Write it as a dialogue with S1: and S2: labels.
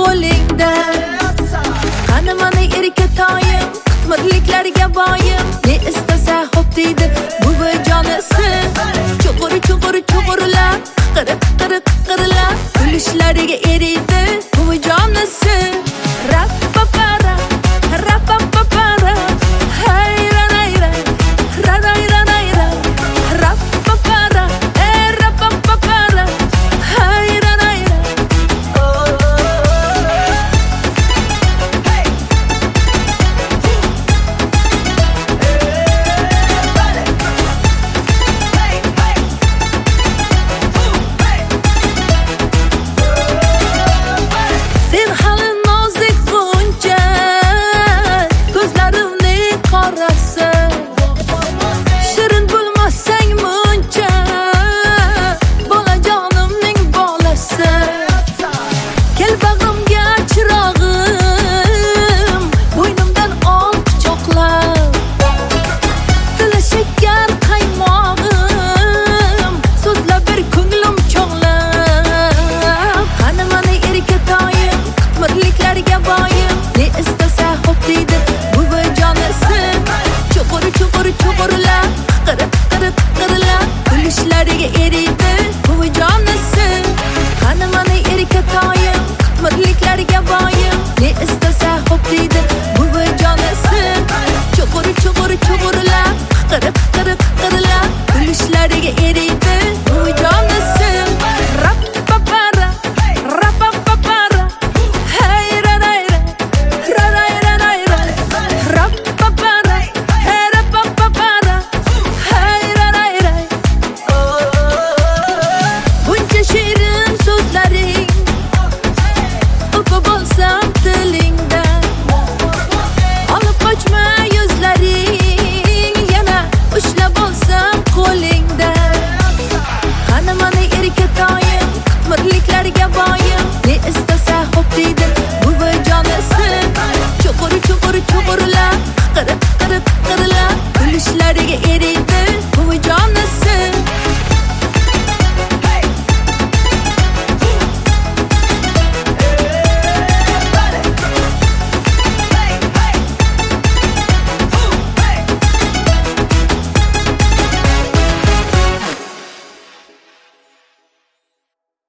S1: qo'lingda. Qani mani erkatoyim, qitmirliklarga boyim, ne istasa hop deydi buvijonisi. Chuqur-chuqurlar, qiqirlar, kulishlariga eriydi buvijonisi. Rap-pa-para, rap-pa-para, hayra-nayra, ra-nayra-nayra, rap-pa-para, rap-pa-para, hayra-nayra. Sen hali nozik qo'ncha, ko'zlarimni qorasi. Shirin bo'lmasang muncha, bolajonimning bolasi. Kel bag'rimga chirog'im, bo'ynimdan ol quchoqlab. Dili shakar qaymog'im, so'zlab bir ko'nglim chog'lab. Qani mani erkatoyim, qitmirliklarga boyim, ne istasa hop deydi buvijonisi. Chuqur-chuqurlar, qiqirlar, kulishlariga eriydi buvijonisi. Qani mani erkatoyim, qitmirliklarga boyim, ne istasa hop deydi buvijonisi. Chuqur-chuqurlar, qiqirlar,